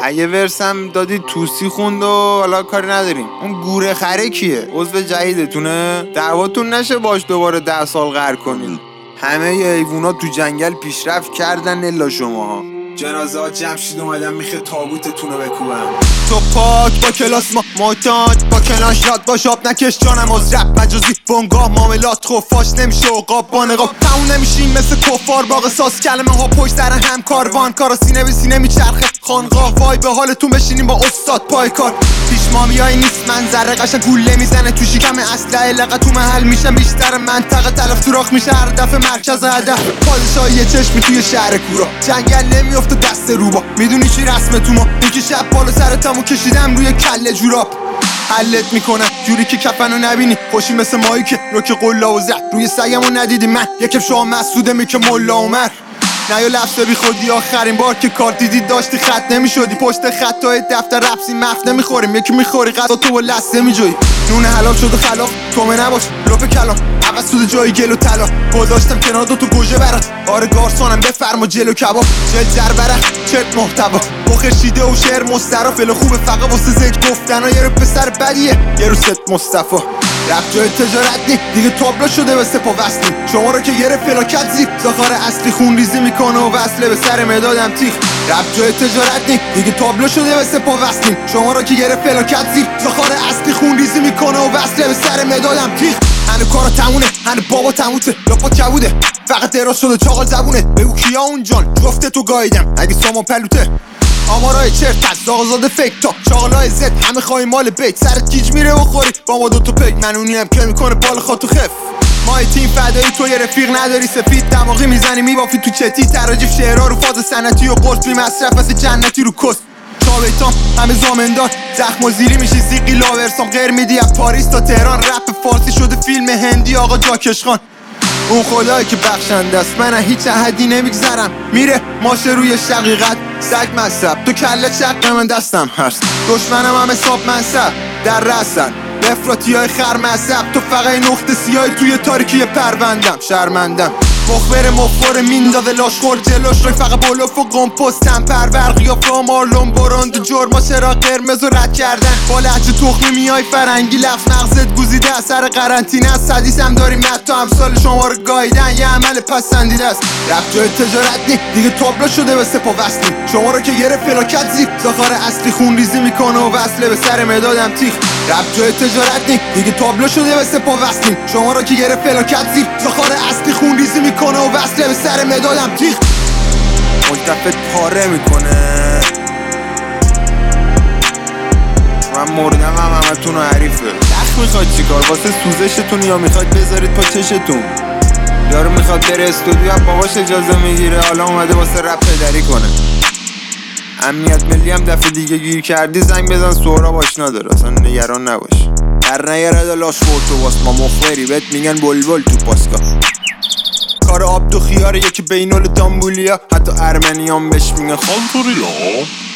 یه ورسم دادی توسی خوند و حالا کاری نداریم. اون گوره خره کیه؟ عضو جدیدتونه؟ دعواتون نشه باش دوباره 10 سال قهر کنین. همه حیوونا تو جنگل پیشرفت کردن الا شماها. جنازه ها جمع شید اومدن میخه تابوتتونو بکوبن. تو پاک با کلاس معتاد با کلاش یاد باش آب نکش جانم از رپ مجازی بنگاه معاملات خفاش نمیشه عقاب با نقاب تموم نمیشیم مثل کفار باقی ساز کلمه ها پشت سر هم کاروان کارا سینه به سینه میچرخه خانقاه وای به حالتون بشینیم با استاد پای کار پیش مامیایی نیست منظره قشنگ گوله میزنه تو شکم اسلحه لقه تو محل میشم بیشتر منطقه تلف سوراخ میشه هر دفعه مرکز هدف پادشاهی یه چشمی توی شهر کورا جنگل نمیفته دست روبا میدونی چی رسمه تو ما یکی شب بالا سرتمو کشیدم روی کله جوراب حلت میکنم جوری که کفنو نبینی خوشی مثل مایی که روک قلا و زد روی سگمو ندیدی من یکم شما مسعوده می که ملا عمر نه یا لفظه بی خودی آخرین بار که کار دیدی داشتی خط نمیشدی پشت خطای دفتر رفسی مفت نمیخوریم یکی میخوری غذا تو با لسته میجوی نون حلال شده خلاف تومه نباش لپ کلام عوض شده جای گل و طلا گذاشتم کنار دو تو گوجه برات آره گارسونم بفرما جلو کباب جل جربره چت محتوا بخیر شیده و شعر مسترا فل خوبه فقط واسه ذکر گفتن یه رو پسر بدیه یه رو ست مصطفی رفت جای تجارت نی دیگه تابلو شده به سپا وصلی شما رو که گرفت فلاکت زیر زخار اصلی خون ریزی میکنه و وصله به سر مدادم تیخ رفت جای تجارت نی دیگه تابلو شده به سپا وصلی شما رو که گرفت فلاکت زیر زخار اصلی خون ریزی میکنه و وصله به سر مدادم تیخ هنو کارا تمونه هنو بابا تموته لاپا کبوده فقط دراز شده چاقال زبونه بگو کیا اون جان جفته تو گاییدم اگه سامان پلوته آمارای چرت از آزاده فکر تا شاغلای زد همه خواهی مال بیت سرت گیج میره و خوری با ما دوتا پیک منونی هم که میکنه بال خاطو خف مای تیم فدایی تو یه رفیق نداری سفید دماغی میزنی میبافی تو چتی تراجیف شعرها رو فاز سنتی و قرص بی مصرف مثل جنتی رو کست چاویتام همه زامندار زخم و زیری میشی زیقی لاورسام غیر میدی از پاریس تا تهران رپ فارسی شده فیلم هندی آقا جاکش خان اون خدایی که بخشنده است من هیچ احدی نمیگذرم میره ماشه روی شقیقت سگ مصب تو کله چق من دستم هست دشمنم هم حساب منصب در رسن افراطی های خر مصب تو فقط نقطه سیاهی توی تاریکی پروندم شرمندم مخبر میندازه لاشخور جلوش روی فقط بلوف و قمپستم پرور قیافه و مارلون براند جرما چرا قرمز و رد کردن با لحجه تخمی میای فرنگی لفظ مغزت گوزیده اثر قرنطینه است حدیث هم داریم متا امثال شما رو گاییدن یه عمل پسندیده است رفت جای تجارت نی دیگه تابلو شده به سپا وصلی شما رو که گرفت فلاکت زیر زخار اصلی خون ریزی میکنه و وصله به سر مدادم تیخ رفت جای تجارت نی دیگه تابلو شده به سپا وصلی شما رو که گرفت فلاکت زیر زخار اصلی خون ریزی میکنه و وصله به سر مدادم تیخ ملتفت پاره میکنه من مردم هم همتون رو حریفه دخ میخواد چیکار واسه سوزشتون یا میخواد بذارید پا چشتون یارو میخواد بره استودیو هم باباش اجازه میگیره حالا اومده واسه رپ پدری کنه امنیت ملی هم دفعه دیگه گیر کردی زنگ بزن سهراب آشنا داره اصلا نگران نباش در نیاره لاش خورد و واس ما مخبری بهت میگن بلبل تو پاسکا کار آب تو خیاره یکی بینول دامبولیا حتی ارمنیان بهش میگن خانتوریا